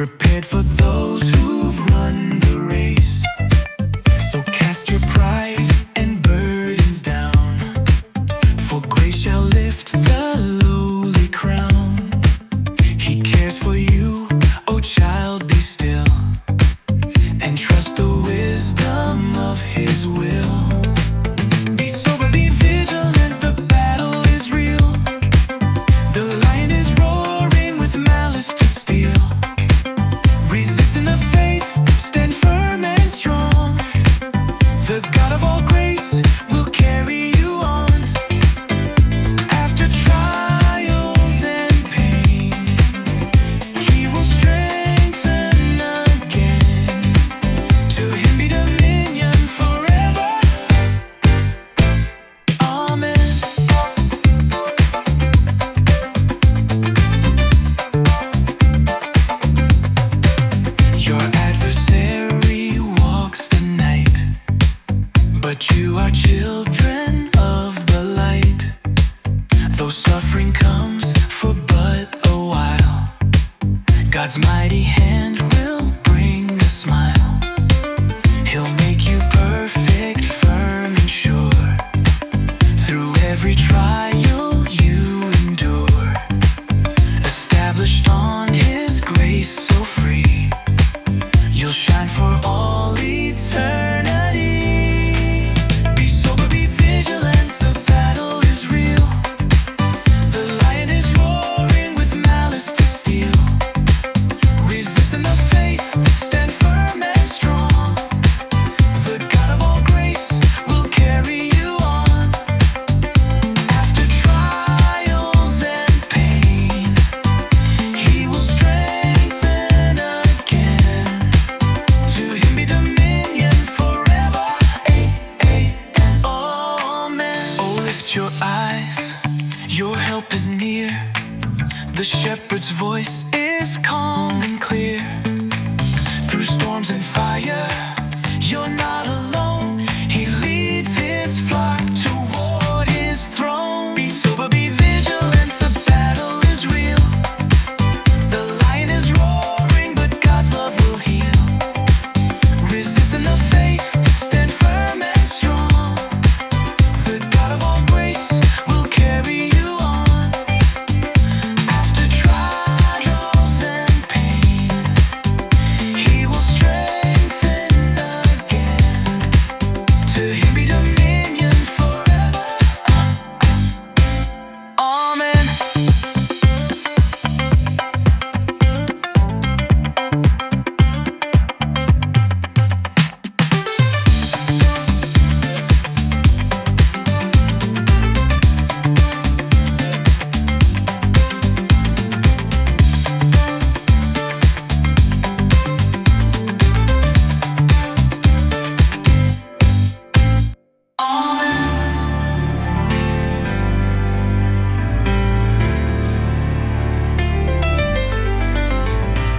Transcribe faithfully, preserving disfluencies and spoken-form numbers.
prepared for those who've run the race. So cast your pride and burdens down, for grace shall lift the lowly crown. He cares for you, oh child, be still, and trust the wisdom of His will. Be sober, be vigilant, the battle is real. The lion is roaring with malice to steal. Resist in the faith, stand firm and strong. The God of all grace will carry you on. After trials and pain, He will strengthen again. To Him be dominion forever. Amen. Your adversary walks the night, but you are children of the light. Though suffering comes for but a while, God's mighty hand will bring a smile. He'll make you perfect, firm and sure, through every trial you endure. Established on His grace so free, you'll shine for all eternity. Be sober, be vigilant, the battle is real. The lion is roaring with malice to steal. Resist in the faith, stand firm and strong. The God of all grace will carry you on. After trials and pain, He will strengthen again. To Him be dominion forever. Amen. Oh, lift your eyes, your help is near. The shepherd's voice